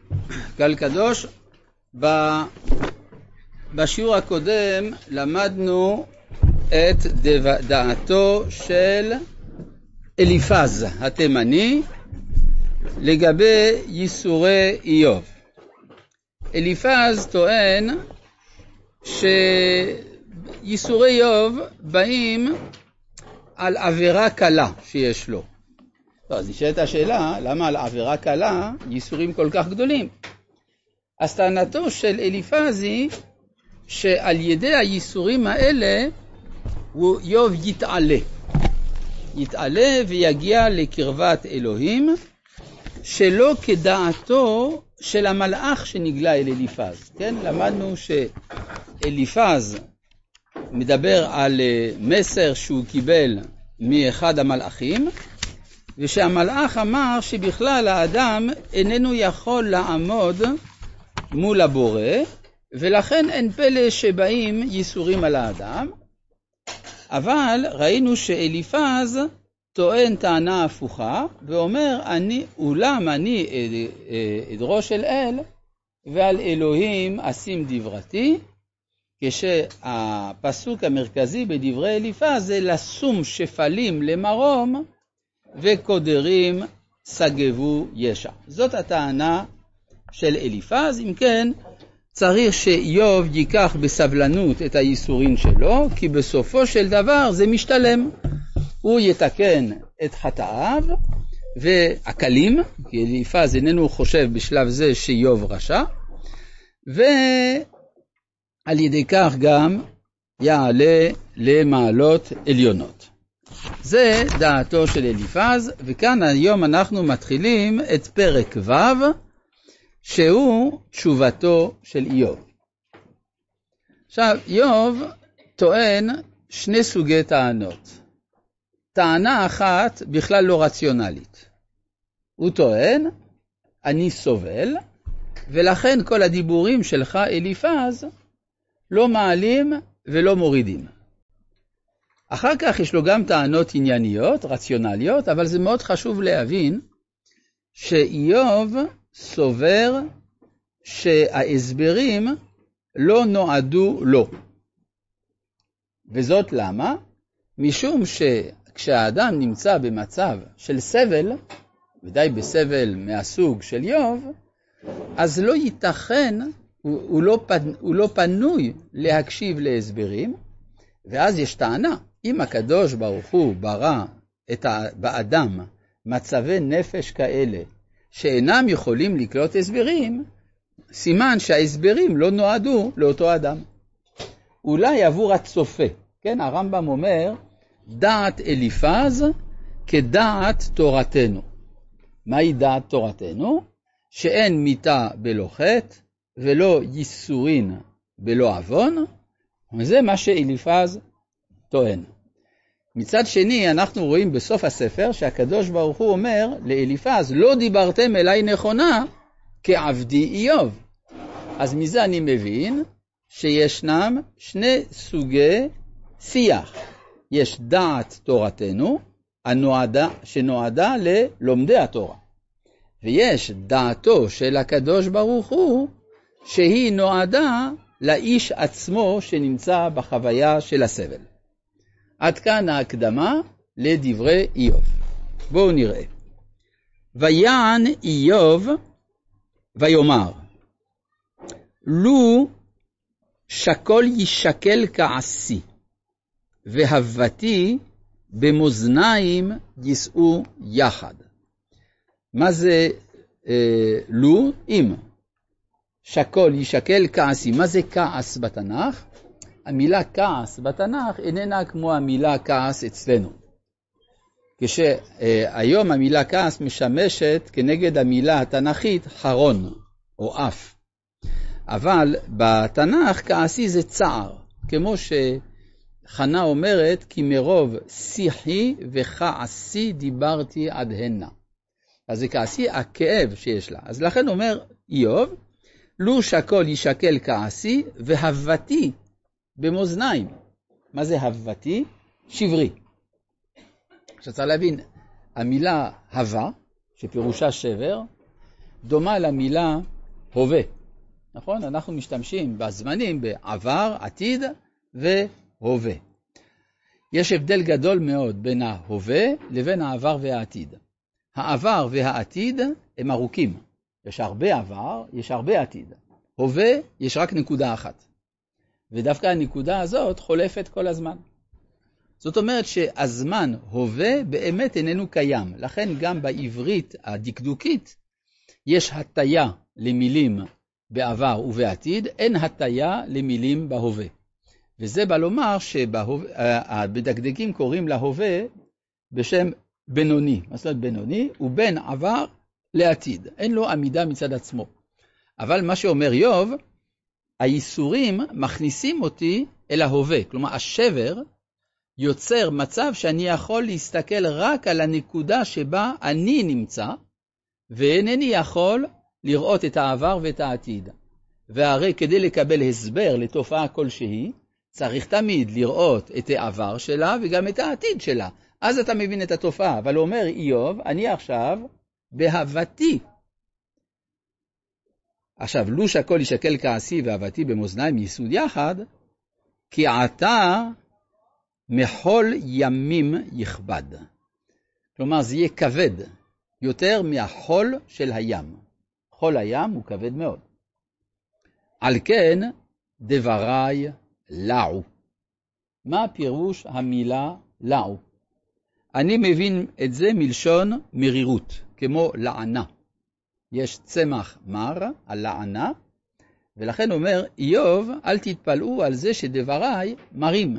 קהל קדוש, בשיעור הקודם למדנו את דעתו של אליפז התימני לגבי ייסורי איוב. אליפז טוען שייסורי איוב באים על עבירה קלה שיש לו. אז נשאלת השאלה, למה על עבירה קלה ייסורים כל כך גדולים? אז טענתו של אליפז היא שעל ידי הייסורים האלה איוב יתעלה ויגיע לקרבת אלוהים, שלא כדעתו של המלאך שנגלה אל אליפז. כן? למדנו שאליפז מדבר על מסר שהוא קיבל מאחד המלאכים, ושהמלאך אמר שבכלל האדם איננו יכול לעמוד מול הבורא, ולכן אין פלא שבאים ייסורים על האדם. אבל ראינו שאליפז טוען טענה הפוכה, ואומר, אולם אני אדרוש אל אל, ועל אלוהים אשים דברתי, כשהפסוק המרכזי בדברי אליפז זה לשום שפלים למרום, וקודרים סגבו ישע. זאת הטענה של אליפז. אם כן, צריך שאיוב ייקח בסבלנות את הייסורים שלו, כי בסופו של דבר זה משתלם. הוא יתקן את חטאיו והקלים, כי אליפז איננו חושב בשלב זה שאיוב רשע, ועל ידי כך גם יעלה למעלות עליונות. זה דעתו של אליפז, וכאן היום אנחנו מתחילים את פרק ו', שהוא תשובתו של איוב. עכשיו, איוב טוען שני סוגי טענות. טענה אחת בכלל לא רציונלית. הוא טוען, אני סובל, ולכן כל הדיבורים שלך אליפז לא מעלים ולא מורידים. אחר כך יש לו גם טענות ענייניות, רציונליות, אבל זה מאוד חשוב להבין שאיוב סובר שההסברים לא נועדו לו. וזאת למה? משום שכשהאדם נמצא במצב של סבל, ודאי בסבל מהסוג של איוב, אז לא ייתכן, הוא לא פנוי להקשיב להסברים, ואז יש טענה. אם הקדוש ברוך הוא ברא באדם מצבי נפש כאלה שאינם יכולים לקלוט הסברים, סימן שההסברים לא נועדו לאותו אדם. אולי עבור הצופה. כן, הרמב"ם אומר, דעת אליפז כדעת תורתנו. מהי דעת תורתנו? שאין מיתה בלא חטא ולא ייסורין בלא עוון, וזה מה שאליפז טוען. מצד שני, אנחנו רואים בסוף הספר שהקדוש ברוך הוא אומר לאליפז, לא דיברתם אליי נכונה כעבדי איוב. אז מזה אני מבין שישנם שני סוגי שיח. יש דעת תורתנו, שנועדה ללומדי התורה. ויש דעתו של הקדוש ברוך הוא, שהיא נועדה לאיש עצמו שנמצא בחוויה של הסבל. עד כאן ההקדמה לדברי איוב. בואו נראה. ויען איוב ויאמר, לו שקול ישקל כעסי, והבתי במאזניים יישאו יחד. מה זה לו? אם. שקול ישקל כעסי. מה זה כעס בתנ"ך? המילה כעס בתנ"ך איננה כמו המילה כעס אצלנו. כשהיום המילה כעס משמשת כנגד המילה התנ"כית חרון או אף. אבל בתנ"ך כעסי זה צער, כמו שחנה אומרת, כי מרוב שיחי וכעסי דיברתי עד הנה. אז זה כעסי, הכאב שיש לה. אז לכן אומר איוב, לו שקול ישקל כעסי והבתי במאזניים. מה זה הבתי? שברי. עכשיו צריך להבין, המילה הווה, שפירושה שבר, דומה למילה הווה. נכון? אנחנו משתמשים בזמנים בעבר, עתיד והווה. יש הבדל גדול מאוד בין ההווה לבין העבר והעתיד. העבר והעתיד הם ארוכים. יש הרבה עבר, יש הרבה עתיד. הווה, יש רק נקודה אחת. ודווקא הנקודה הזאת חולפת כל הזמן. זאת אומרת שהזמן הווה באמת איננו קיים. לכן גם בעברית הדקדוקית יש הטיה למילים בעבר ובעתיד, אין הטיה למילים בהווה. וזה בא לומר שהבדקדקים קוראים להווה בשם בינוני. מה זאת אומרת בינוני? הוא בין עבר לעתיד. אין לו עמידה מצד עצמו. אבל מה שאומר איוב, הייסורים מכניסים אותי אל ההווה. כלומר, השבר יוצר מצב שאני יכול להסתכל רק על הנקודה שבה אני נמצא, ואינני יכול לראות את העבר ואת העתיד. והרי כדי לקבל הסבר לתופעה כלשהי, צריך תמיד לראות את העבר שלה וגם את העתיד שלה. אז אתה מבין את התופעה. אבל אומר איוב, אני עכשיו בהבתי. עכשיו, לו שהכל ישקל כעסי והבתי במאזניים ייסוד יחד, כי עתה מחול ימים יכבד. כלומר, זה יהיה כבד יותר מהחול של הים. חול הים הוא כבד מאוד. על כן, דבריי לעו. מה פירוש המילה לעו? אני מבין את זה מלשון מרירות, כמו לענה. יש צמח מר על לענה, ולכן אומר איוב, אל תתפלאו על זה שדבריי מרים.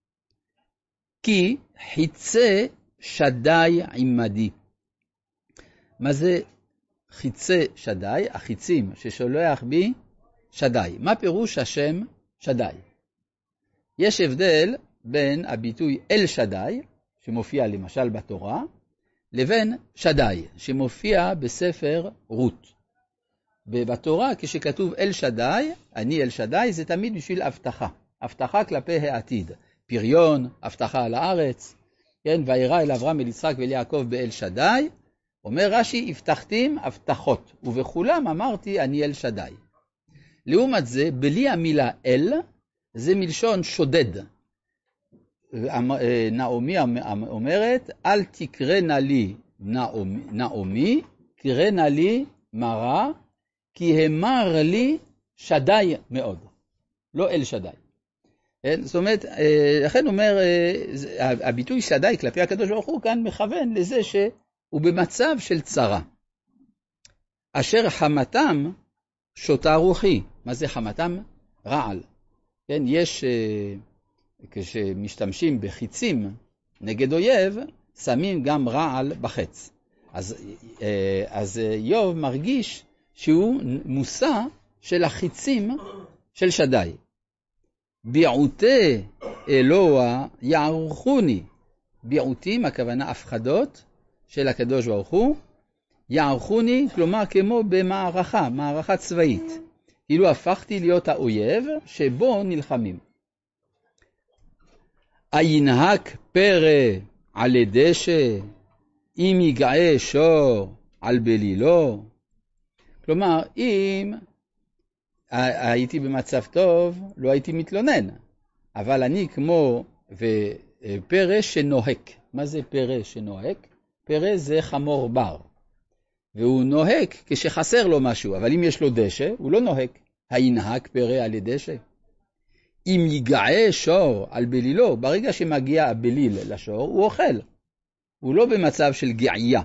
כי חיצה שדי עמדי. מה זה חיצה שדי? החיצים ששולח בי שדי. מה פירוש השם שדי? יש הבדל בין הביטוי אל שדי, שמופיע למשל בתורה, לבין שדי, שמופיע בספר רות. ובתורה, כשכתוב אל שדי, אני אל שדי, זה תמיד בשביל הבטחה. הבטחה כלפי העתיד. פריון, הבטחה על הארץ. כן, וירא אל אברהם, אל יצחק ואל יעקב באל שדי. אומר רש"י, הבטחתים הבטחות, ובכולם אמרתי אני אל שדי. לעומת זה, בלי המילה אל, זה מלשון שודד. נעמי אומרת, אל תקרנה לי נעמי, קרנה לי מרה, כי המר לי שדי מאוד. לא אל שדי. זאת אומרת, לכן אומר, הביטוי שדי כלפי הקדוש ברוך הוא כאן מכוון לזה שהוא במצב של צרה. אשר חמתם שותה רוחי. מה זה חמתם? רעל. כן, יש, כשמשתמשים בחיצים נגד אויב, שמים גם רעל בחץ. אז איוב מרגיש שהוא מושא של החיצים של שדי. ביעותי אלוה יערכוני. ביעותים, הכוונה הפחדות של הקדוש ברוך הוא, יערכוני, כלומר כמו במערכה, מערכה צבאית. כאילו הפכתי להיות האויב שבו נלחמים. אינהק פרא על דשא, אם יגעה שור על בלילו. כלומר, אם הייתי במצב טוב, לא הייתי מתלונן. אבל אני כמו פרא שנוהק. מה זה פרא שנוהק? פרא זה חמור בר. והוא נוהק כשחסר לו משהו, אבל אם יש לו דשא, הוא לא נוהק. הינהק פרא על דשא. אם יגעה שור על בלילו, ברגע שמגיע הבליל לשור, הוא אוכל. הוא לא במצב של געייה.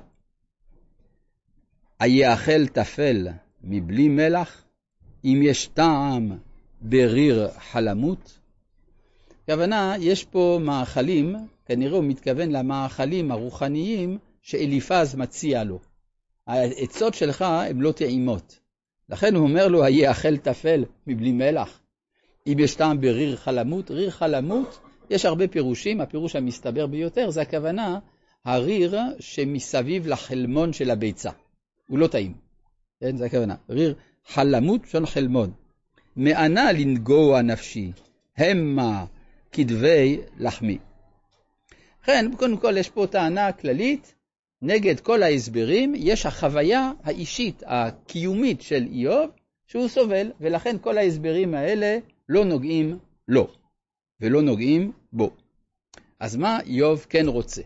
היאכל תפל מבלי מלח, אם יש טעם בריר חלמות. כוונה, יש פה מאכלים, כנראה הוא מתכוון למאכלים הרוחניים שאליפז מציע לו. העצות שלך הן לא טעימות. לכן הוא אומר לו, היאכל תפל מבלי מלח. אם יש טעם בריר חלמות, ריר חלמות, יש הרבה פירושים, הפירוש המסתבר ביותר, זה הכוונה, הריר שמסביב לחלמון של הביצה. הוא לא טעים. כן, זה הכוונה. ריר חלמות שון חלמון. מענה לנגוע נפשי, המה כדבי לחמי. כן, קודם כל יש פה טענה כללית, נגד כל ההסברים, יש החוויה האישית, הקיומית של איוב, שהוא סובל, ולכן כל ההסברים האלה לא נוגעים לו, ולא נוגעים בו. אז מה איוב כן רוצה?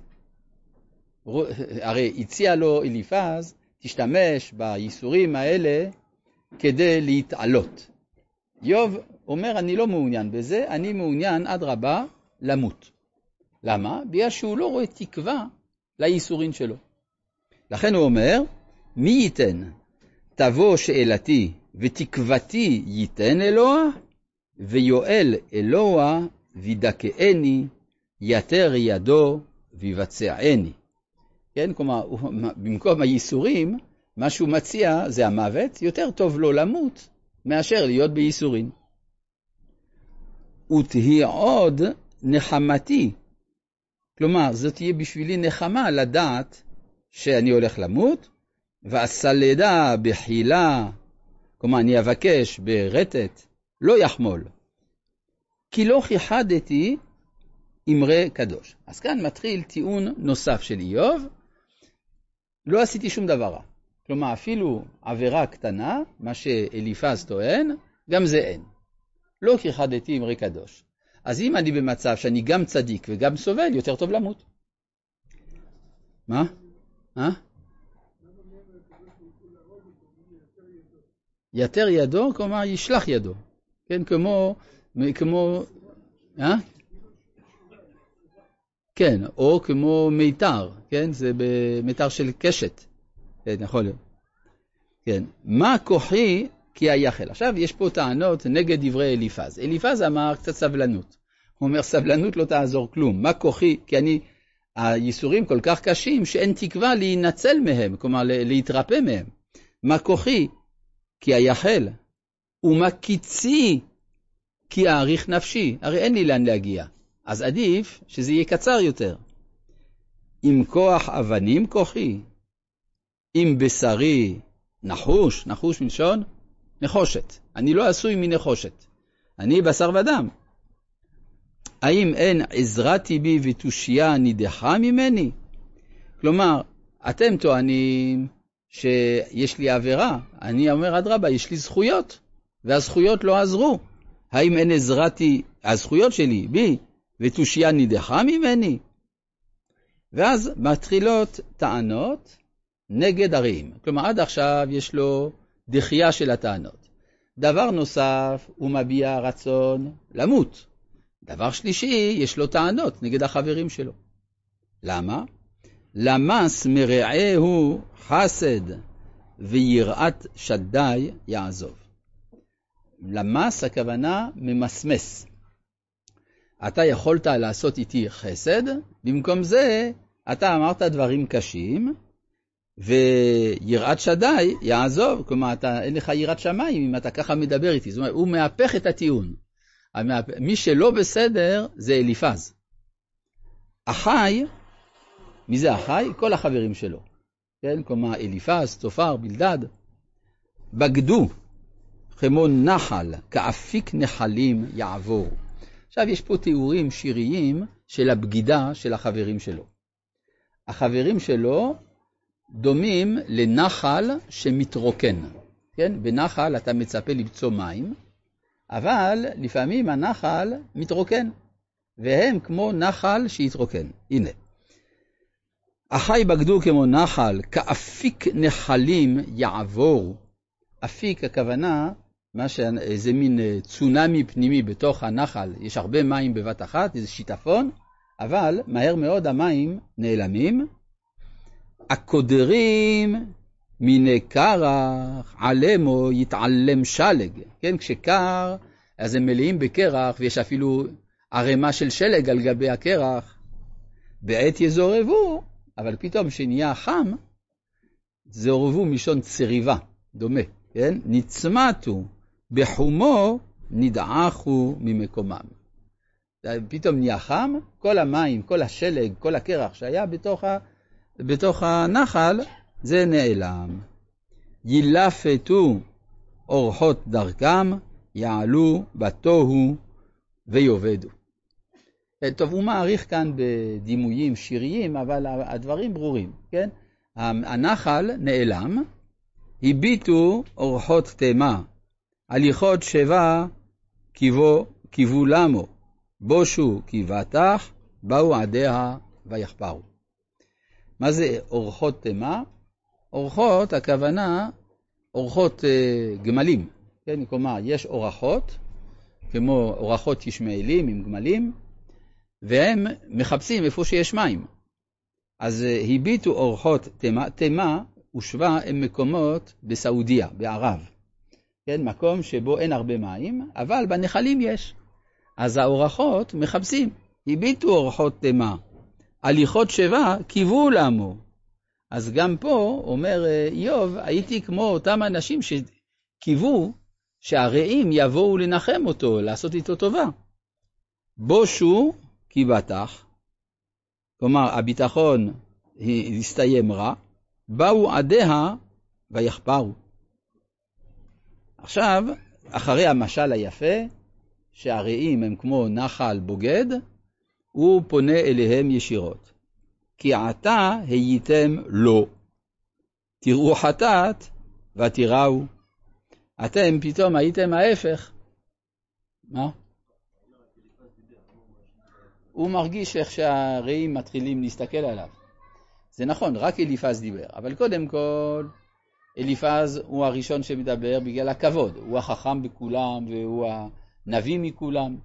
הרי הציע לו אליפז, תשתמש בייסורים האלה כדי להתעלות. איוב אומר, אני לא מעוניין בזה, אני מעוניין עד רבה למות. למה? בגלל שהוא לא רואה תקווה לייסורים שלו. לכן הוא אומר, מי ייתן? תבוא שאלתי ותקוותי ייתן אלוה, ויואל אלוה וידכאני, יתר ידו ויבצעני. כן, כלומר, במקום הייסורים, מה שהוא מציע זה המוות, יותר טוב לו למות מאשר להיות בייסורים. ותהי עוד נחמתי. כלומר, זאת תהיה בשבילי נחמה לדעת שאני הולך למות, ואסלדה בחילה, כלומר אני אבקש ברטט, לא יחמול. כי לא חיחדתי אמרי קדוש. אז כאן מתחיל טיעון נוסף של איוב, לא עשיתי שום דבר רע. כלומר, אפילו עבירה קטנה, מה שאליפז טוען, גם זה אין. לא חיחדתי אמרי קדוש. אז אם אני במצב שאני גם צדיק וגם סובל, יותר טוב למות. מה? יתר ידו, כלומר ישלח ידו. כן, כמו כן, או כמו מיתר, כן, זה במיתר של קשת. כן, יכול להיות. כן, מה כוחי כי היחל. עכשיו יש פה טענות נגד דברי אליפז. אליפז אמר קצת סבלנות. הוא אומר, סבלנות לא תעזור כלום. מה כוחי? כי הייסורים כל כך קשים שאין תקווה להינצל מהם, כלומר להתרפא מהם. מה כוחי? כי היחל. ומה קיצי? כי אעריך נפשי. הרי אין לי לאן להגיע. אז עדיף שזה יהיה קצר יותר. עם כוח אבנים כוחי. עם בשרי נחוש. נחוש מלשון נחושת. אני לא עשוי מנחושת. אני בשר ודם. האם אין עזרתי בי ותושייה נידחה ממני? כלומר, אתם טוענים שיש לי עבירה. אני אומר, אדרבה, יש לי זכויות, והזכויות לא עזרו. האם אין עזרתי, הזכויות שלי בי ותושייה נידחה ממני? ואז מתחילות טענות נגד הרעים. כלומר, עד עכשיו יש לו דחייה של הטענות. דבר נוסף, הוא מביע רצון למות. דבר שלישי, יש לו טענות נגד החברים שלו. למה? למס מרעהו חסד ויראת שדי יעזוב. למס הכוונה ממסמס. אתה יכולת לעשות איתי חסד, במקום זה אתה אמרת דברים קשים, ויראת שדי יעזוב. כלומר, אין לך יראת שמיים אם אתה ככה מדבר איתי. זאת אומרת, הוא מהפך את הטיעון. מי שלא בסדר זה אליפז. אחי, מי זה אחי? כל החברים שלו. כן? כלומר, אליפז, צופר, בלדד. בגדו, כמו נחל, כאפיק נחלים יעבור. עכשיו יש פה תיאורים שיריים של הבגידה של החברים שלו. החברים שלו דומים לנחל שמתרוקן. כן? בנחל אתה מצפה למצוא מים, אבל לפעמים הנחל מתרוקן, והם כמו נחל שהתרוקן. הנה. אחי בגדו כמו נחל, כאפיק נחלים יעבור. אפיק הכוונה, זה מין צונמי פנימי בתוך הנחל, יש הרבה מים בבת אחת, איזה שיטפון, אבל מהר מאוד המים נעלמים. הקודרים מיני קרח, עלמו יתעלם שלג. כן, כשקר, אז הם מלאים בקרח, ויש אפילו ערימה של שלג על גבי הקרח. בעת יזורבו, אבל פתאום שנהיה חם, זורבו משון צריבה, דומה. כן? נצמתו, בחומו נדעכו ממקומם. פתאום נהיה חם, כל המים, כל השלג, כל הקרח שהיה בתוך הנחל, זה נעלם. ילפתו אורחות דרכם, יעלו בתוהו ויובדו. טוב, הוא מעריך כאן בדימויים שיריים, אבל הדברים ברורים. כן? הנחל נעלם, הביטו אורחות תמה הליכות שבע קיוו למו, בושו קיוותך, באו עדיה ויחפרו. מה זה אורחות תמה? אורחות, הכוונה, אורחות גמלים. כן, כלומר, יש אורחות, כמו אורחות ישמעאלים עם גמלים, והם מחפשים איפה שיש מים. אז הביטו אורחות תמה. תמה ושבע הם מקומות בסעודיה, בערב. כן, מקום שבו אין הרבה מים, אבל בנחלים יש. אז האורחות מחפשים. הביטו אורחות תמה. הליכות שבע קיוו למו. אז גם פה אומר איוב, הייתי כמו אותם אנשים שקיוו שהרעים יבואו לנחם אותו, לעשות איתו טובה. בושו קיוותך, כלומר הביטחון הסתיים רע, באו עדיה ויחפרו. עכשיו, אחרי המשל היפה, שהרעים הם כמו נחל בוגד, הוא פונה אליהם ישירות. כי עתה הייתם לו, תראו חטאת ותראו. אתם פתאום הייתם ההפך. מה? הוא מרגיש איך שהרעים מתחילים להסתכל עליו. זה נכון, רק אליפז דיבר, אבל קודם כל, אליפז הוא הראשון שמדבר בגלל הכבוד. הוא החכם בכולם והוא הנביא מכולם.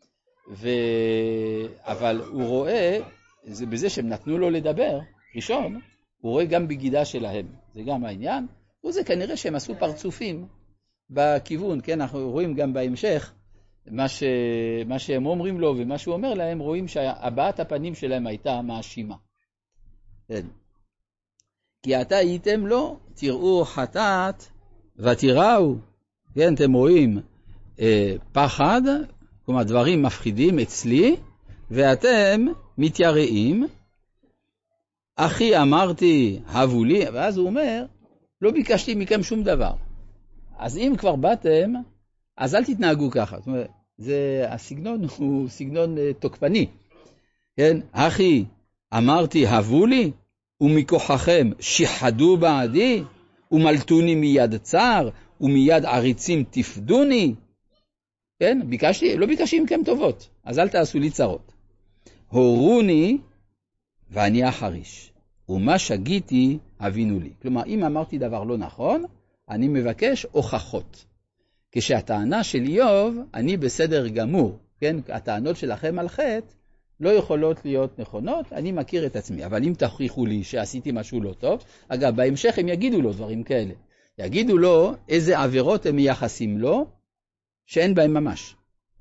אבל הוא רואה, זה בזה שהם נתנו לו לדבר, ראשון, הוא רואה גם בגידה שלהם. זה גם העניין. וזה כנראה שהם עשו פרצופים בכיוון. כן, אנחנו רואים גם בהמשך, מה שהם אומרים לו ומה שהוא אומר להם, רואים שהבעת הפנים שלהם הייתה מאשימה. כן. כי אתה הייתם לו, תראו חטאת ותראו. כן, אתם רואים פחד, כלומר דברים מפחידים אצלי, ואתם מתייראים. אחי אמרתי, הבו לי, ואז הוא אומר, לא ביקשתי מכם שום דבר. אז אם כבר באתם, אז אל תתנהגו ככה. זאת אומרת, הסגנון הוא סגנון תוקפני. כן, אחי אמרתי, הבו לי, ומכוחכם שיחדו בעדי, ומלטוני מיד צער, ומיד עריצים תפדוני. כן, לא ביקשתי מכם טובות, אז אל תעשו לי צרות. הורוני ואני אחריש, ומה שגיתי הבינו לי. כלומר, אם אמרתי דבר לא נכון, אני מבקש הוכחות. כשהטענה של איוב, אני בסדר גמור. כן, הטענות שלכם על חטא לא יכולות להיות נכונות, אני מכיר את עצמי. אבל אם תוכיחו לי שעשיתי משהו לא טוב, אגב, בהמשך הם יגידו לו דברים כאלה. יגידו לו איזה עבירות הם מייחסים לו, שאין בהם ממש.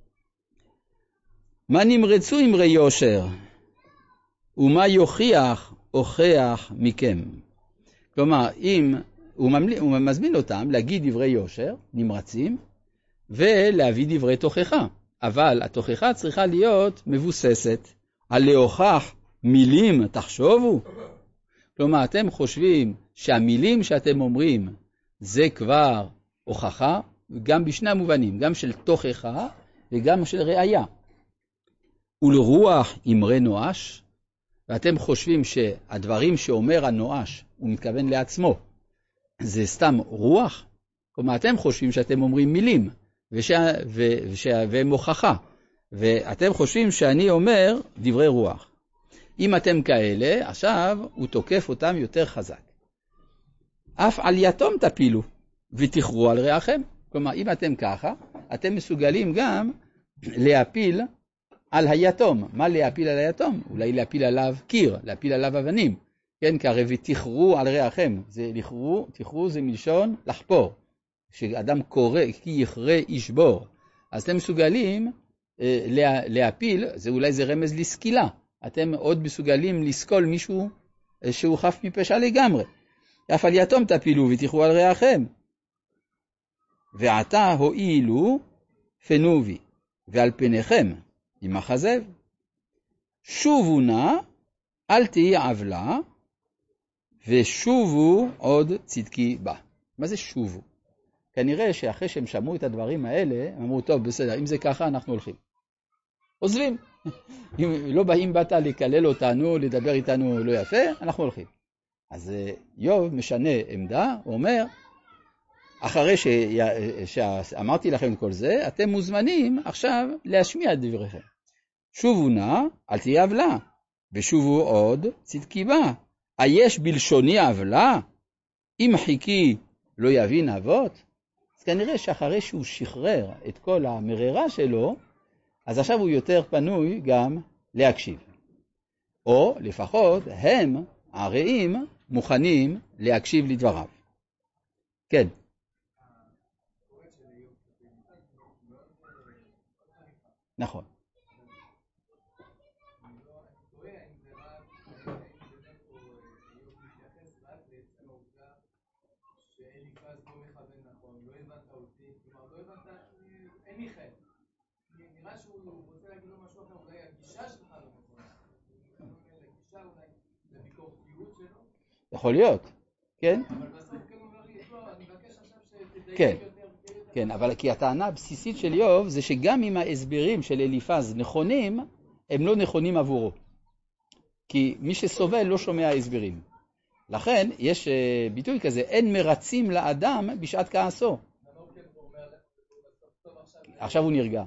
מה נמרצו אמרי יושר, ומה יוכיח הוכח מכם. כלומר, אם הוא מזמין אותם להגיד דברי יושר, נמרצים, ולהביא דברי תוכחה. אבל התוכחה צריכה להיות מבוססת על להוכח מילים תחשובו. כלומר, אתם חושבים שהמילים שאתם אומרים זה כבר הוכחה, גם בשני המובנים, גם של תוכחה וגם של ראיה. ולרוח אמרי נואש, ואתם חושבים שהדברים שאומר הנואש, הוא מתכוון לעצמו, זה סתם רוח? כלומר, אתם חושבים שאתם אומרים מילים, והם הוכחה, ואתם חושבים שאני אומר דברי רוח. אם אתם כאלה, עכשיו הוא תוקף אותם יותר חזק. אף על יתום תפילו, ותכרו על רעכם. כלומר, אם אתם ככה, אתם מסוגלים גם להפיל על היתום. מה להפיל על היתום? אולי להפיל עליו קיר, להפיל עליו אבנים. כן, כי הרי ותכרו על רעכם. זה תכרו זה מלשון לחפור. כשאדם קורא, כי יכרה ישבור. אז אתם מסוגלים להפיל, אולי זה רמז לסקילה. אתם עוד מסוגלים לסקול מישהו שהוא חף מפשע לגמרי. אף על יתום תפילו ותכרו על רעכם. ועתה הועילו פנובי, ועל פניכם ימחזב. שובו נא, אל תהי עוולה, ושובו עוד צדקי בה. מה זה שובו? כנראה שאחרי שהם שמעו את הדברים האלה, הם אמרו, טוב, בסדר, אם זה ככה, אנחנו הולכים. עוזבים. אם לא באת לקלל אותנו, לדבר איתנו לא יפה, אנחנו הולכים. אז איוב משנה עמדה, הוא אומר, אחרי שאמרתי לכם כל זה, אתם מוזמנים עכשיו להשמיע את דבריכם. שובו נא, אל תהיה עוולה, ושובו עוד, צדקי בה. היש בלשוני עוולה? אם חיכי לא יבין אבות? אז כנראה שאחרי שהוא שחרר את כל המררה שלו, אז עכשיו הוא יותר פנוי גם להקשיב. או לפחות הם, הרעים, מוכנים להקשיב לדבריו. כן. נכון. יכול להיות, כן? אבל בסוף כן אומר לי, לא, אני מבקש עכשיו שתדייק יותר. כן, אבל כי הטענה הבסיסית של איוב זה שגם אם ההסברים של אליפז נכונים, הם לא נכונים עבורו. כי מי שסובל לא שומע הסברים. לכן יש ביטוי כזה, אין מרצים לאדם בשעת כעסו. עכשיו הוא נרגע.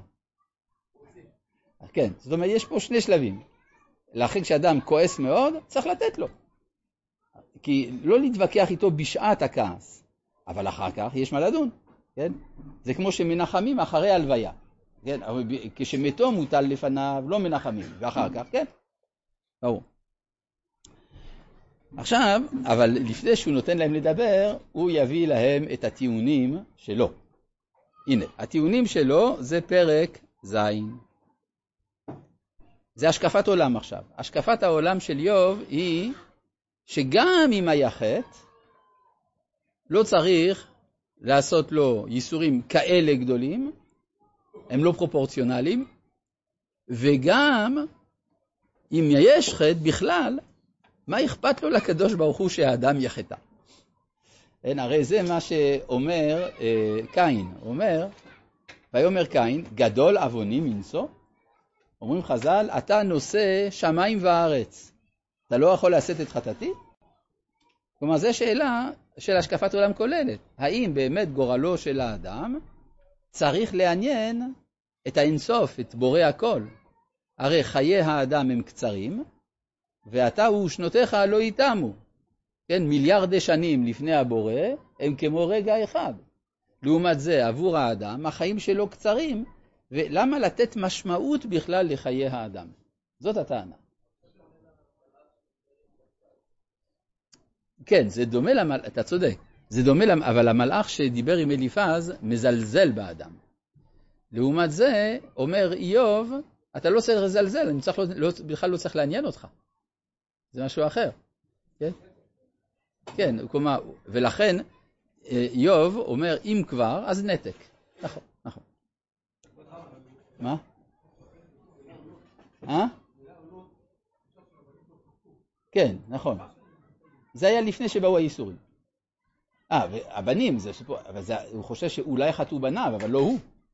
כן, זאת אומרת, יש פה שני שלבים. לכן כשאדם כועס מאוד, צריך לתת לו. כי לא להתווכח איתו בשעת הכעס, אבל אחר כך יש מה לדון. כן? זה כמו שמנחמים אחרי הלוויה. כן? כשמתו מוטל לפניו, לא מנחמים, ואחר כך, כן? ברור. עכשיו, אבל לפני שהוא נותן להם לדבר, הוא יביא להם את הטיעונים שלו. הנה, הטיעונים שלו זה פרק זין. זה השקפת עולם עכשיו. השקפת העולם של איוב היא שגם אם היה חטא, לא צריך לעשות לו ייסורים כאלה גדולים, הם לא פרופורציונליים, וגם אם יש חטא בכלל, מה אכפת לו לקדוש ברוך הוא שהאדם יחטא? הרי זה מה שאומר קין, אומר, ויאמר קין, גדול עווני מנשוא, אומרים חז"ל, אתה נושא שמיים וארץ, אתה לא יכול לעשות את חטאתי? כלומר, זו שאלה של השקפת עולם כוללת. האם באמת גורלו של האדם צריך לעניין את האינסוף, את בורא הכל? הרי חיי האדם הם קצרים, ואתה ושנותיך לא יתמו. כן, מיליארדי שנים לפני הבורא הם כמו רגע אחד. לעומת זה, עבור האדם, החיים שלו קצרים, ולמה לתת משמעות בכלל לחיי האדם? זאת הטענה. כן, זה דומה למלאך, אתה צודק, זה דומה, אבל המלאך שדיבר עם אליפז מזלזל באדם. לעומת זה, אומר איוב, אתה לא צריך לזלזל, אני בכלל לא צריך לעניין אותך. זה משהו אחר. כן? כן, כלומר, ולכן איוב אומר, אם כבר, אז נתק. נכון, נכון. מה? כן, נכון. זה היה לפני שבאו הייסורים. והבנים, זה שפה, אבל הוא חושב שאולי חטאו בניו, אבל לא הוא.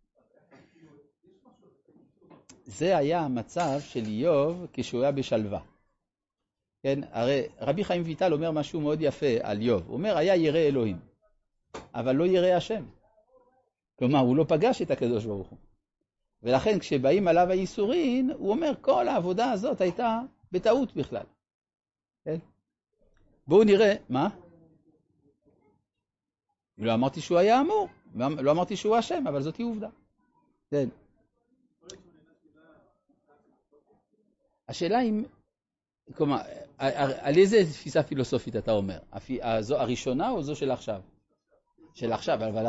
זה היה המצב של איוב כשהוא היה בשלווה. כן, הרי רבי חיים ויטל אומר משהו מאוד יפה על איוב. הוא אומר, היה ירא אלוהים, אבל לא ירא השם. כלומר, הוא לא פגש את הקדוש ברוך הוא. ולכן כשבאים עליו הייסורים, הוא אומר, כל העבודה הזאת הייתה בטעות בכלל. כן? בואו נראה, מה? לא אמרתי שהוא היה אמור, לא אמרתי שהוא השם, אבל זאת היא עובדה. כן. השאלה אם, כלומר, על איזה תפיסה פילוסופית אתה אומר? זו הראשונה או זו של עכשיו? של עכשיו, אבל...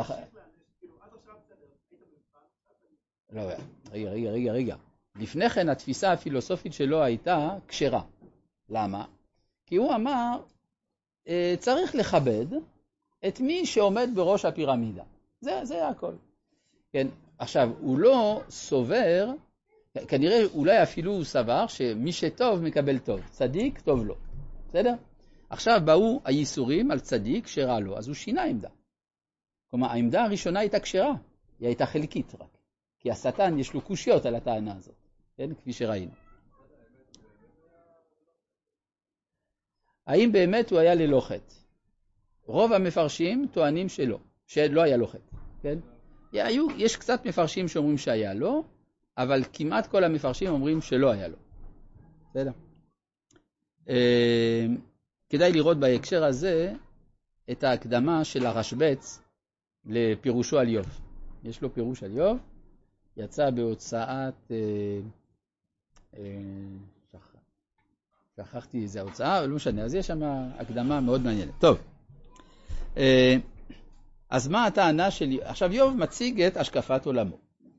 לא, רגע. לפני כן התפיסה הפילוסופית שלו הייתה כשרה. למה? כי הוא אמר, צריך לכבד את מי שעומד בראש הפירמידה. זה הכל. כן, עכשיו, הוא לא סובר, כנראה אולי אפילו הוא סבר שמי שטוב מקבל טוב, צדיק טוב לו. בסדר? עכשיו באו הייסורים על צדיק שרע לו, אז הוא שינה עמדה. כלומר, העמדה הראשונה הייתה כשרה, היא הייתה חלקית רק. כי השטן יש לו קושיות על הטענה הזאת, כן? כפי שראינו. האם באמת הוא היה ללא חטא? רוב המפרשים טוענים שלא. שלא היה לו חטא, כן? יש קצת מפרשים שאומרים שהיה לו, אבל כמעט כל המפרשים אומרים שלא היה לו. בסדר? כדאי לראות בהקשר הזה את ההקדמה של הרשב"ץ לפירושו על איוב. יש לו פירוש על איוב, יצא בהוצאת, שכחתי איזה הוצאה, אבל לא משנה, אז יש שם הקדמה מאוד מעניינת. טוב, אז מה הטענה שלי? עכשיו איוב מציג את השקפת עולמו.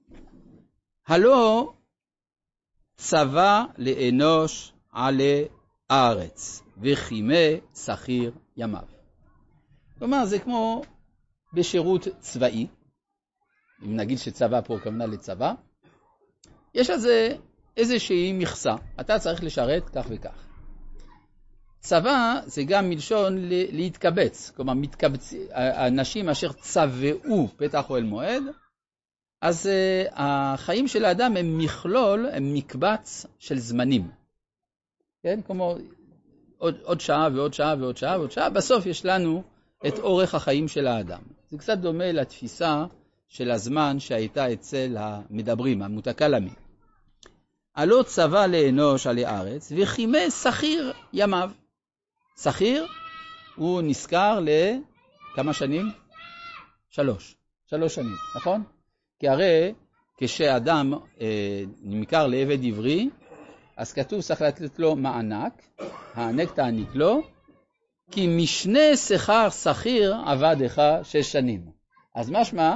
הלא צבא לאנוש עלי הארץ, וחימי שכיר ימיו. כלומר, זה כמו בשירות צבאי, אם נגיד שצבא פה כמובן לצבא, יש לזה איזושהי מכסה, אתה צריך לשרת כך וכך. צבא זה גם מלשון להתקבץ, כלומר האנשים אשר צבאו פתח אוהל מועד, אז החיים של האדם הם מכלול, הם מקבץ של זמנים. כן? כמו עוד שעה ועוד שעה ועוד שעה ועוד שעה, בסוף יש לנו את אורך החיים של האדם. זה קצת דומה לתפיסה של הזמן שהייתה אצל המדברים, המותקלמים. הלא צבא לאנוש עלי הארץ, וחימי שכיר ימיו. שכיר הוא נזכר לכמה שנים? 3 שנים, נכון? כי הרי כשאדם נמכר לעבד עברי, אז כתוב צריך לתת לו מענק, הענק תעניק לו, כי משנה שכר שכיר עבדך 6 שנים. אז משמע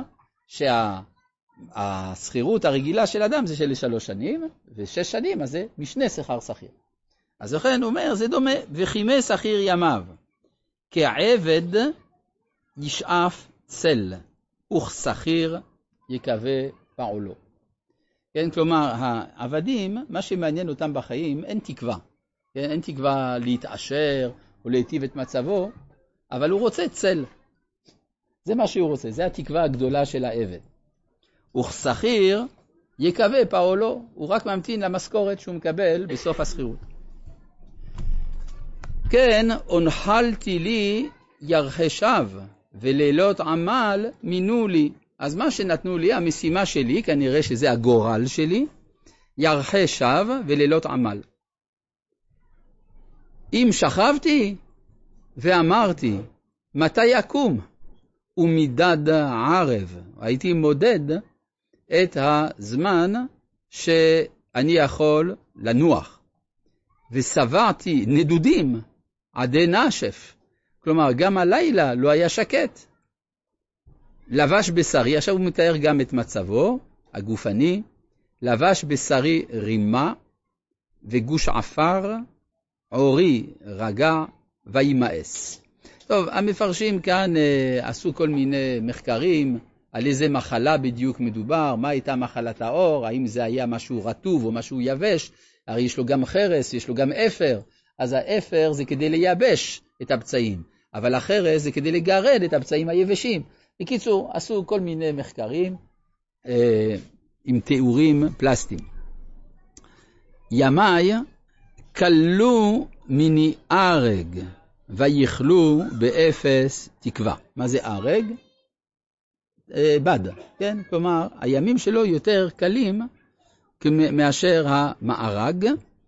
שהשכירות הרגילה של אדם זה של 3 שנים, ו6 שנים אז זה משנה שכר שכיר. אז לכן הוא אומר, זה דומה, וחימי שכיר ימיו, כעבד ישאף צל, וכשכיר יקווה פעולו. כן, כלומר, העבדים, מה שמעניין אותם בחיים, אין תקווה. כן, אין תקווה להתעשר או להיטיב את מצבו, אבל הוא רוצה צל. זה מה שהוא רוצה, זה התקווה הגדולה של העבד. וכשכיר יקווה פעולו, הוא רק ממתין למשכורת שהוא מקבל בסוף השכירות. כן, הונחלתי לי ירחשיו, ולילות עמל מינו לי. אז מה שנתנו לי, המשימה שלי, כנראה שזה הגורל שלי, ירחשיו ולילות עמל. אם שכבתי ואמרתי, מתי יקום? ומידד ערב, הייתי מודד את הזמן שאני יכול לנוח. וסבעתי נדודים עדי נשף, כלומר גם הלילה לא היה שקט. לבש בשרי, עכשיו הוא מתאר גם את מצבו הגופני, לבש בשרי רימה וגוש עפר, עורי רגע וימאס. טוב, המפרשים כאן עשו כל מיני מחקרים על איזה מחלה בדיוק מדובר, מה הייתה מחלת האור, האם זה היה משהו רטוב או משהו יבש, הרי יש לו גם חרס, יש לו גם אפר, אז האפר זה כדי לייבש את הפצעים, אבל החרס זה כדי לגרד את הפצעים היבשים. בקיצור, עשו כל מיני מחקרים עם תיאורים פלסטיים. ימי קלו מיני ארג ויכלו באפס תקווה. מה זה ארג? בד, כן? כלומר, הימים שלו יותר קלים מאשר המארג,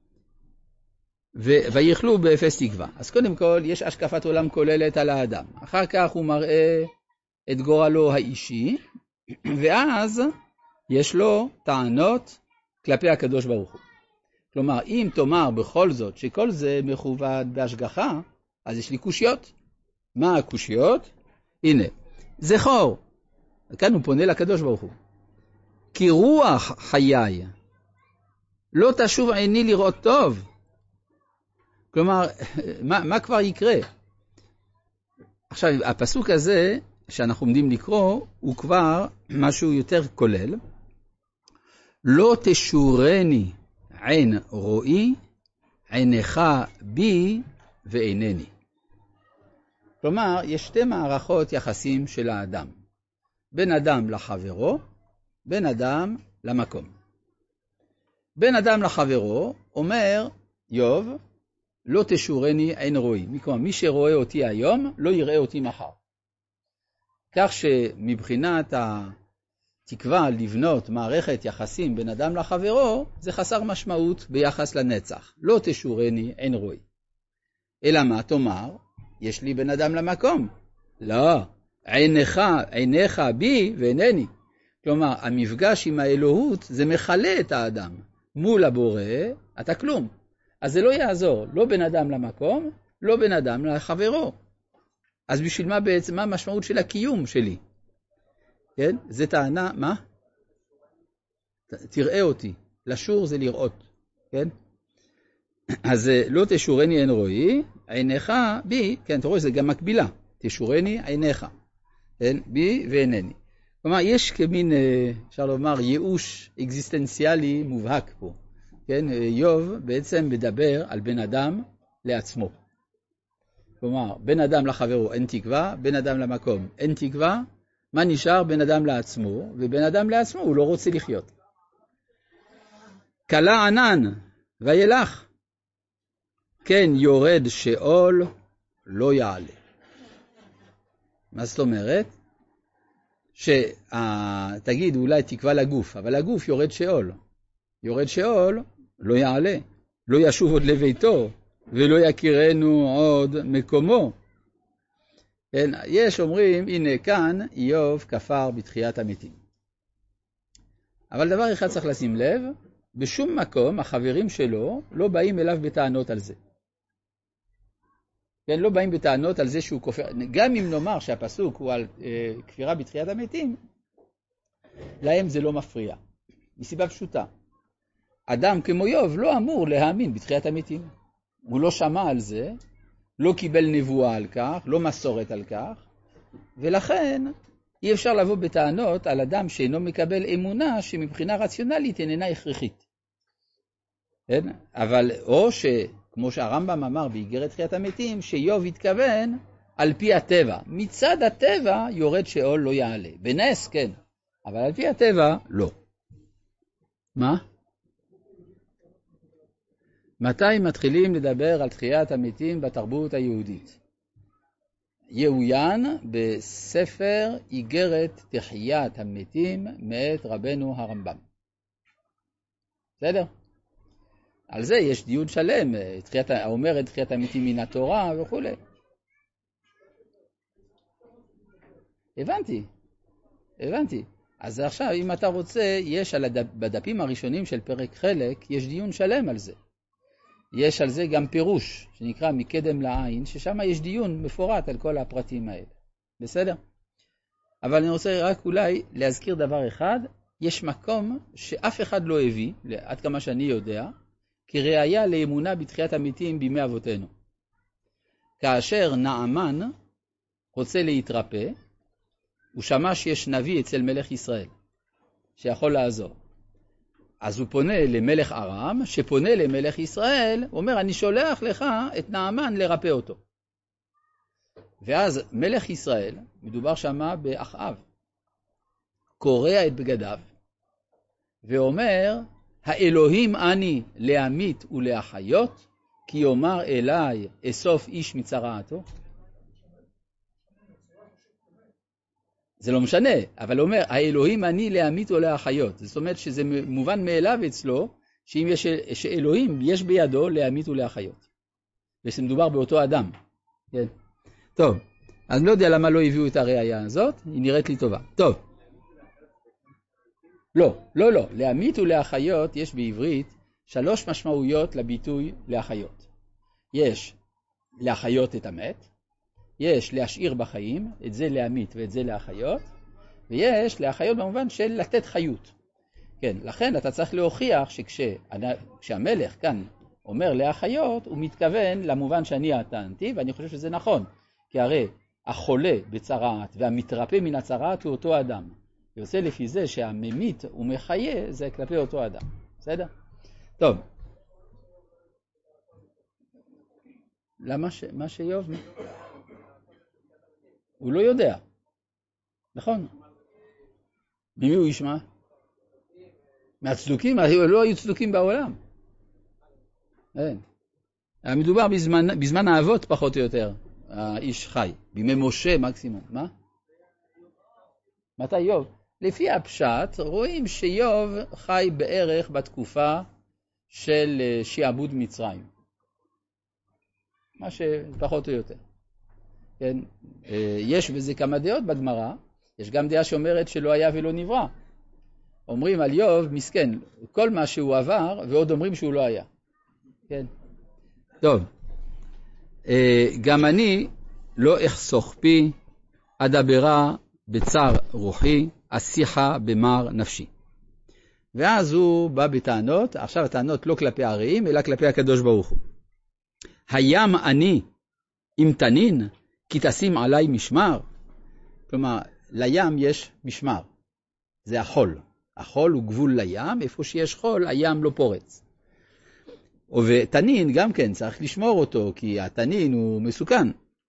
ויכלו באפס תקווה. אז קודם כל, יש השקפת עולם כוללת על האדם. אחר כך הוא מראה את גורלו האישי, ואז יש לו טענות כלפי הקדוש ברוך הוא. כלומר, אם תאמר בכל זאת שכל זה מכוון בהשגחה, אז יש לי קושיות. מה הקושיות? הנה, זכור, כאן הוא פונה לקדוש ברוך הוא. כי רוח חיי, לא תשוב עיני לראות טוב. כלומר, מה כבר יקרה? עכשיו, הפסוק הזה שאנחנו עומדים לקרוא, הוא כבר משהו יותר כולל. לא תשורני עין רואי, עינך בי ואינני. כלומר, יש 2 מערכות יחסים של האדם. בין אדם לחברו, בין אדם למקום. בין אדם לחברו אומר איוב, לא תשורני עין רואי. כלומר, מי שרואה אותי היום, לא יראה אותי מחר. כך שמבחינת התקווה לבנות מערכת יחסים בין אדם לחברו, זה חסר משמעות ביחס לנצח. לא תשורני אין רואי. אלא מה תאמר? יש לי בן אדם למקום. לא, עיניך בי ואינני. כלומר, המפגש עם האלוהות זה מחלה את האדם. מול הבורא, אתה כלום. אז זה לא יעזור, לא בן אדם למקום, לא בן אדם לחברו. אז בשביל מה בעצם, מה המשמעות של הקיום שלי? כן? זה טענה, מה? תראה אותי. לשור זה לראות. כן? אז לא תשורני אין רואי, עיניך בי, כן, אתה רואה, זה גם מקבילה. תשורני עיניך. כן? בי ואינני. כלומר, יש כמין, אפשר לומר, ייאוש אקזיסטנציאלי מובהק פה. כן? איוב בעצם מדבר על בן אדם לעצמו. כלומר, בן אדם לחברו אין תקווה, בן אדם למקום אין תקווה, מה נשאר? בן אדם לעצמו, ובן אדם לעצמו הוא לא רוצה לחיות. קלה ענן וילך, כן יורד שאול לא יעלה. מה זאת אומרת? תגיד אולי תקווה לגוף, אבל הגוף יורד שאול. יורד שאול לא יעלה, לא ישוב עוד לביתו, ולא יכירנו עוד מקומו. כן, יש אומרים, הנה כאן איוב כפר בתחיית המתים. אבל דבר אחד צריך לשים לב, בשום מקום החברים שלו לא באים אליו בטענות על זה. כן, לא באים בטענות על זה שהוא כופר. גם אם נאמר שהפסוק הוא על כפירה בתחיית המתים, להם זה לא מפריע. מסיבה פשוטה. אדם כמו איוב לא אמור להאמין בתחיית המתים. הוא לא שמע על זה, לא קיבל נבואה על כך, לא מסורת על כך, ולכן אי אפשר לבוא בטענות על אדם שאינו מקבל אמונה שמבחינה רציונלית איננה הכרחית. כן? אבל או שכמו שהרמב"ם אמר באיגרת תחיית המתים, שאיוב התכוון על פי הטבע. מצד הטבע יורד שאול לא יעלה. בנס כן, אבל על פי הטבע לא. מה? מתי מתחילים לדבר על תחיית המתים בתרבות היהודית? יעוין בספר איגרת תחיית המתים מאת רבנו הרמב"ם. בסדר? על זה יש דיון שלם, אומר את תחיית המתים מן התורה וכו'. הבנתי. אז עכשיו אם אתה רוצה, יש בדפים הראשונים של פרק חלק, יש דיון שלם על זה. יש על זה גם פירוש, שנקרא מקדם לעין, ששם יש דיון מפורט על כל הפרטים האלה. בסדר? אבל אני רוצה רק אולי להזכיר דבר אחד, יש מקום שאף אחד לא הביא, עד כמה שאני יודע, כראיה לאמונה בתחיית המתים בימי אבותינו. כאשר נעמן רוצה להתרפא, הוא שמע שיש נביא אצל מלך ישראל, שיכול לעזור. אז הוא פונה למלך ארם, שפונה למלך ישראל, הוא אומר, אני שולח לך את נעמן לרפא אותו. ואז מלך ישראל, מדובר שמה באחאב, קורע את בגדיו, ואומר, האלוהים אני להמית ולהחיות, כי יאמר אליי אסוף איש מצרעתו. זה לא משנה, אבל הוא אומר, האלוהים אני להמית ולהחיות. זאת אומרת שזה מובן מאליו אצלו, שאם יש, שאלוהים יש בידו להמית ולהחיות. ושמדובר באותו אדם. כן. טוב, אז אני לא יודע למה לא הביאו את הראייה הזאת, היא נראית לי טובה. טוב. לא. להמית ולהחיות יש בעברית 3 משמעויות לביטוי להחיות. יש להחיות את המת, יש להשאיר בחיים, את זה להמית ואת זה להחיות, ויש להחיות במובן של לתת חיות. כן, לכן אתה צריך להוכיח שכשהמלך כאן אומר להחיות, הוא מתכוון למובן שאני הטענתי, ואני חושב שזה נכון, כי הרי החולה בצרעת והמתרפא מן הצרעת הוא אותו אדם. יוצא לפי זה שהממית ומחיה זה כלפי אותו אדם. בסדר? טוב. למה מה שיוב? הוא לא יודע. נכון? ממי הוא ישמע? מהצדוקים, לא היו צדוקים בעולם. אין. מדובר בזמן האבות פחות או יותר, האיש חי. בימי משה מקסימום. מה? מתי איוב? לפי הפשט רואים שאיוב חי בערך בתקופה של שעבוד מצרים. מה שפחות או יותר. כן? יש בזה כמה דעות בגמרא, יש גם דעה שאומרת שלא היה ולא נברא. אומרים על איוב, מסכן, כל מה שהוא עבר, ועוד אומרים שהוא לא היה. כן. טוב. גם אני לא אחסוך פי, אדברה בצר רוחי, אשיחה במר נפשי. ואז הוא בא בטענות, עכשיו הטענות לא כלפי הרעים, אלא כלפי הקדוש ברוך הוא. הים אני עם תנין, כי תשים עליי משמר. כלומר, לים יש משמר. זה החול. החול הוא גבול לים, איפה שיש חול, הים לא פורץ. ותנין גם כן, צריך לשמור אותו, כי התנין הוא מסוכן.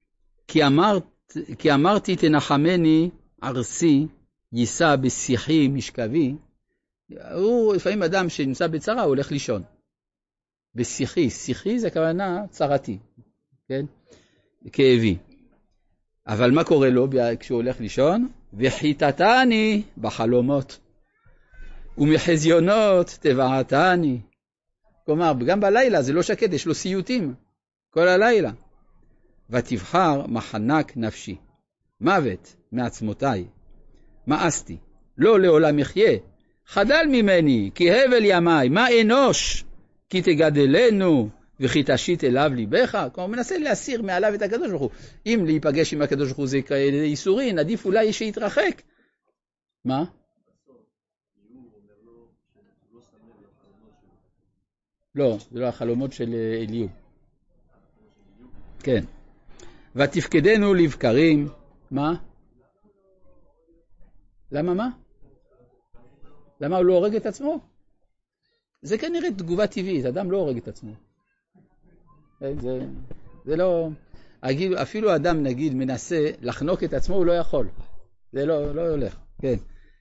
כי אמרתי תנחמני ארסי, יישא בשיחי משכבי. הוא לפעמים אדם שנמצא בצרה, הוא הולך לישון. בשיחי, שיחי זה כוונה צרתי, כן? כאבי. אבל מה קורה לו כשהוא הולך לישון? וחיתתני בחלומות, ומחזיונות תבעתני. כלומר, גם בלילה זה לא שקט, יש לו סיוטים, כל הלילה. ותבחר מחנק נפשי, מוות מעצמותיי, מאסתי, לא לעולם יחיה, חדל ממני, כי הבל ימי, מה אנוש, כי תגדלנו, וכי תשית אליו ליבך. כלומר, מנסה להסיר מעליו את הקדוש ברוך הוא. אם להיפגש עם הקדוש ברוך הוא זה איסורין, עדיף אולי שיתרחק. מה? לא, זה לא החלומות של אליהו. כן. ותפקדנו לבקרים, מה? למה מה? למה הוא לא הורג את עצמו? זה כנראה תגובה טבעית, אדם לא הורג את עצמו. זה לא, אפילו אדם נגיד מנסה לחנוק את עצמו, הוא לא יכול. זה לא הולך, כן.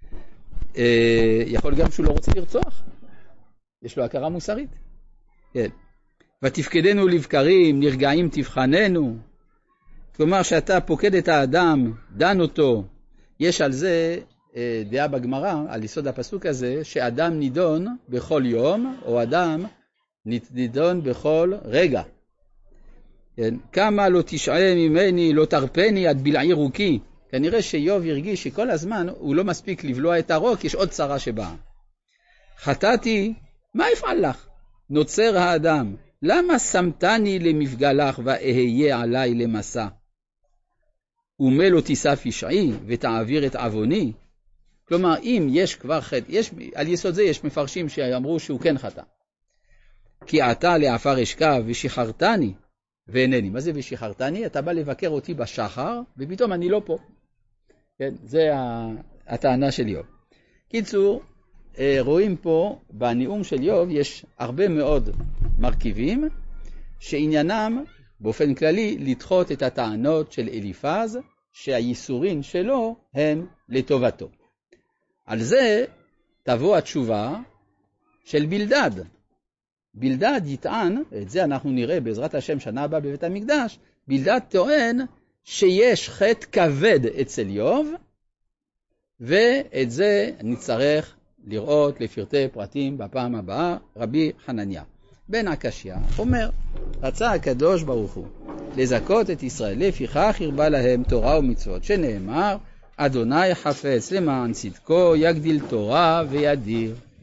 יכול גם שהוא לא רוצה לרצוח. יש לו הכרה מוסרית. כן. ותפקדנו לבקרים, נרגעים תבחננו. כלומר שאתה פוקד את האדם, דן אותו. יש על זה דעה בגמרא, על יסוד הפסוק הזה, שאדם נידון בכל יום, או אדם נידון בכל רגע. כן. כמה לא תשעה ממני, לא תרפני עד בלעי רוקי. כנראה שאיוב הרגיש שכל הזמן הוא לא מספיק לבלוע את הרוק, יש עוד צרה שבאה. חטאתי, מה יפעל לך? נוצר האדם, למה שמתני למפגע לך ואהיה עליי למסע? ומה לא תישא פשעי ותעביר את עווני? כלומר, אם יש כבר חטא, על יסוד זה יש מפרשים שאמרו שהוא כן חטא. כי אתה לעפר אשכב ושחרתני ואינני. מה זה ושחרתני? אתה בא לבקר אותי בשחר ופתאום אני לא פה. כן, זה הטענה של איוב. קיצור, רואים פה בנאום של איוב יש הרבה מאוד מרכיבים שעניינם באופן כללי לדחות את הטענות של אליפז שהייסורים שלו הם לטובתו. על זה תבוא התשובה של בלדד. בלדד יטען, את זה אנחנו נראה בעזרת השם שנה הבאה בבית המקדש, בלדד טוען שיש חטא כבד אצל איוב, ואת זה נצטרך לראות לפרטי פרטים בפעם הבאה. רבי חנניה בן עקשיא אומר, רצה הקדוש ברוך הוא לזכות את ישראל, לפיכך הרבה להם תורה ומצוות, שנאמר, אדוני חפץ למען צדקו יגדיל תורה וידיר.